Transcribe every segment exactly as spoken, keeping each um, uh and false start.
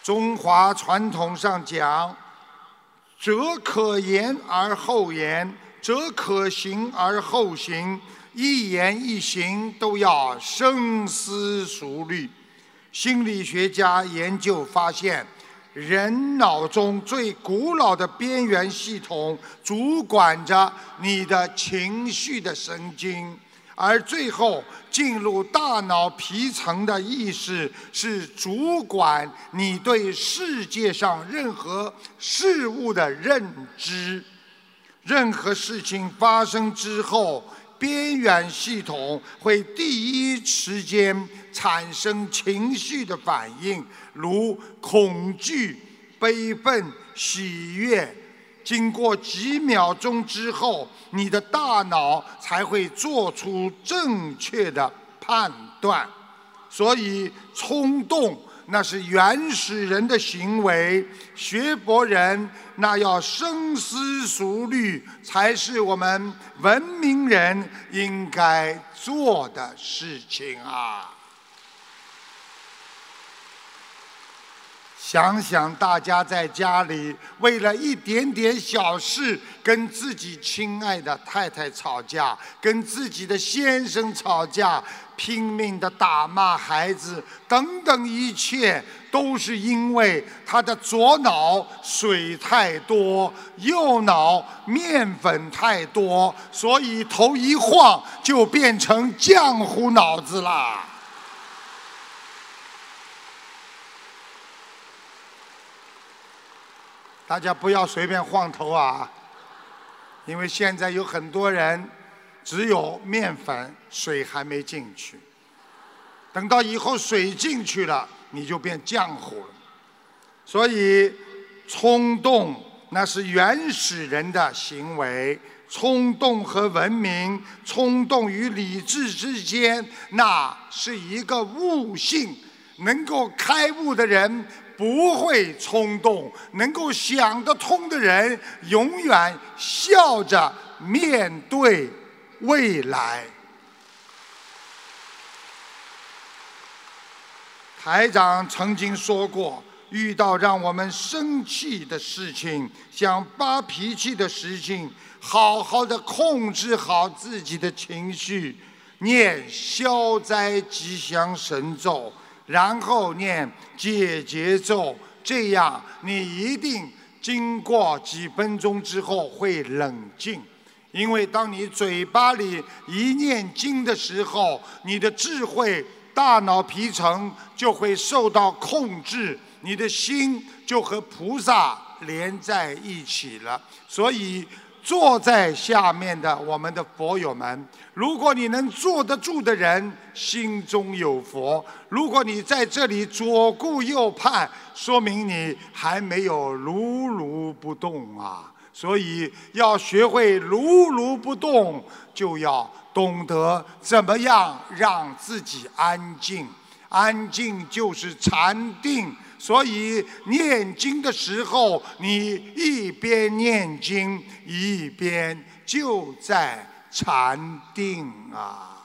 中华传统上讲，则可言而后言，则可行而后行，一言一行都要深思熟虑。心理学家研究发现，人脑中最古老的边缘系统主管着你的情绪的神经，而最后进入大脑皮层的意识是主管你对世界上任何事物的认知。任何事情发生之后，边缘系统会第一时间产生情绪的反应，如恐惧、悲愤、喜悦。经过几秒钟之后，你的大脑才会做出正确的判断。所以，冲动那是原始人的行为，学佛人那要深思熟虑，才是我们文明人应该做的事情啊！想想大家在家里为了一点点小事跟自己亲爱的太太吵架，跟自己的先生吵架，拼命的打骂孩子，等等，一切都是因为他的左脑水太多，右脑面粉太多，所以头一晃就变成浆糊脑子啦。大家不要随便晃头啊，因为现在有很多人只有面粉，水还没进去。等到以后水进去了，你就变浆糊了。所以，冲动那是原始人的行为，冲动和文明，冲动与理智之间，那是一个悟性。能够开悟的人不会冲动，能够想得通的人永远笑着面对未来。台长曾经说过，遇到让我们生气的事情，想发脾气的事情，好好的控制好自己的情绪，念消灾吉祥神咒，然后念解结咒，这样你一定经过几分钟之后会冷静。因为当你嘴巴里一念经的时候，你的智慧大脑皮层就会受到控制，你的心就和菩萨连在一起了。所以坐在下面的我们的佛友们，如果你能坐得住的人，心中有佛；如果你在这里左顾右盼，说明你还没有如如不动啊。所以要学会如如不动，就要懂得怎么样让自己安静。安静就是禅定。所以念经的时候，你一边念经，一边就在禅定啊。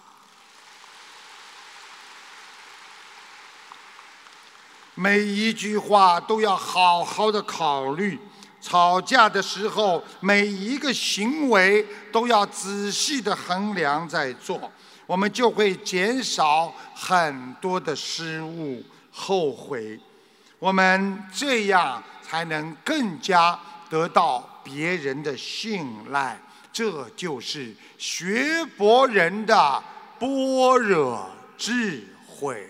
每一句话都要好好的考虑，吵架的时候，每一个行为都要仔细的衡量再做，我们就会减少很多的失误、后悔。我们这样才能更加得到别人的信赖，这就是学佛人的般若智慧。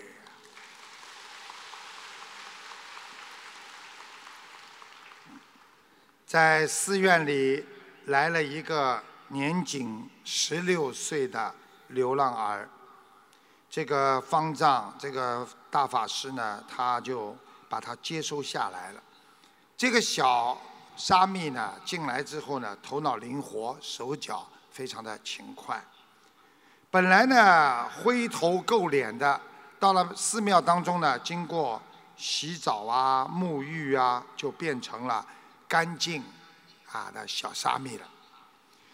在寺院里来了一个年仅十六岁的流浪儿，这个方丈，这个大法师呢，他就把他接收下来了。这个小沙弥呢，进来之后呢，头脑灵活，手脚非常的勤快。本来呢，灰头垢脸的，到了寺庙当中呢，经过洗澡啊、沐浴啊，就变成了干净啊的小沙弥了。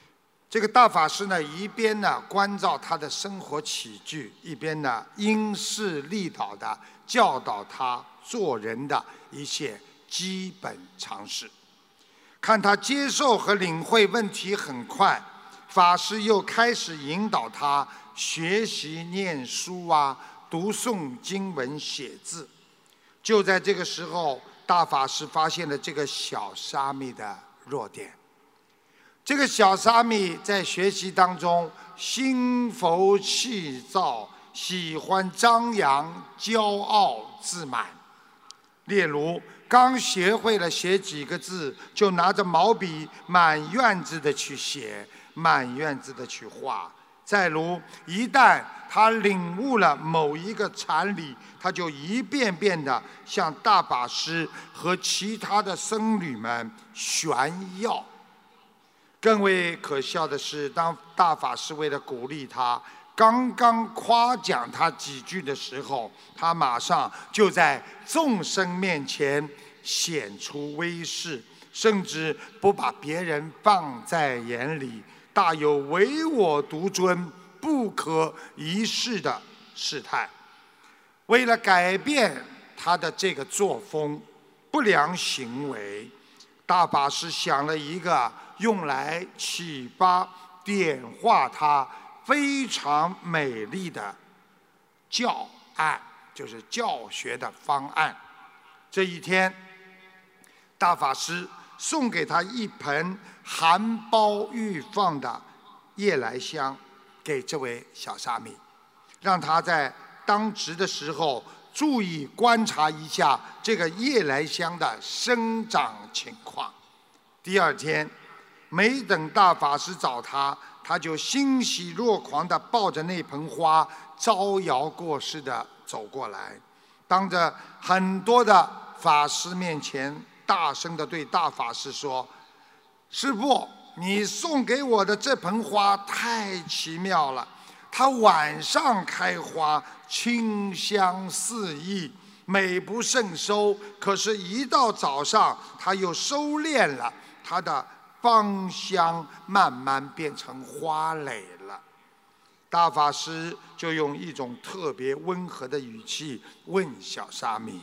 这个大法师呢，一边呢关照他的生活起居，一边呢因势利导的教导他做人的一些基本常识。看他接受和领会问题很快，法师又开始引导他学习念书啊，读诵经文、写字。就在这个时候，大法师发现了这个小沙弥的弱点。这个小沙弥在学习当中心浮气躁，喜欢张扬、骄傲、自满。例如，刚学会了写几个字，就拿着毛笔满院子的去写，满院子的去画。再如，一旦他领悟了某一个禅理，他就一遍遍地向大法师和其他的僧侣们炫耀。更为可笑的是，当大法师为了鼓励他，刚刚夸奖他几句的时候，他马上就在众生面前显出威势，甚至不把别人放在眼里，大有唯我独尊、不可一世的事态。为了改变他的这个作风、不良行为，大法师想了一个用来启发、点化他非常美丽的教案，就是教学的方案。这一天，大法师送给他一盆含苞欲放的夜来香，给这位小沙弥，让他在当值的时候注意观察一下这个夜来香的生长情况。第二天，没等大法师找他，他就欣喜若狂地抱着那盆花，招摇过市地走过来，当着很多的法师面前，大声地对大法师说：“师父，你送给我的这盆花太奇妙了，它晚上开花，清香四溢，美不胜收。可是，一到早上，它又收敛了，它的芳香慢慢变成花蕾了。”大法师就用一种特别温和的语气问小沙弥：“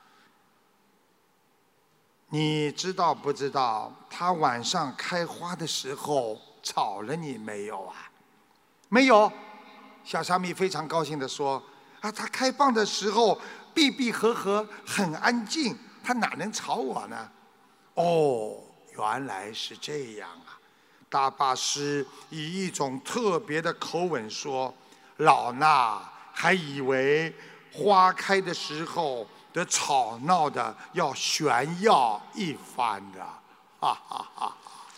你知道不知道，它晚上开花的时候吵了你没有啊？”“没有。”小沙弥非常高兴地说：“啊，它开放的时候闭闭合合，很安静，它哪能吵我呢？”“哦，原来是这样啊！”大法师以一种特别的口吻说：“老衲还以为花开的时候得吵闹的要炫耀一番的，哈哈哈！”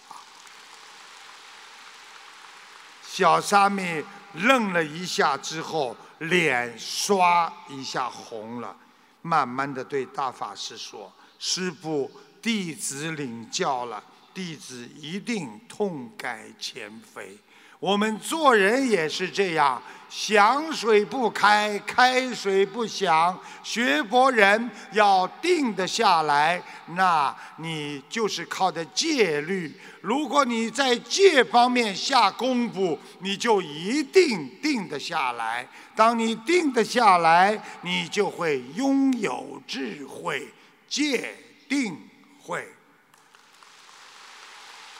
小沙弥愣了一下之后，脸刷一下红了，慢慢的对大法师说：“师父，弟子领教了，弟子一定痛改前非。我们做人也是这样，响水不开，开水不响。学佛人要定得下来，那你就是靠着戒律。如果你在戒方面下功夫，你就一定定得下来。当你定得下来，你就会拥有智慧，戒定慧。”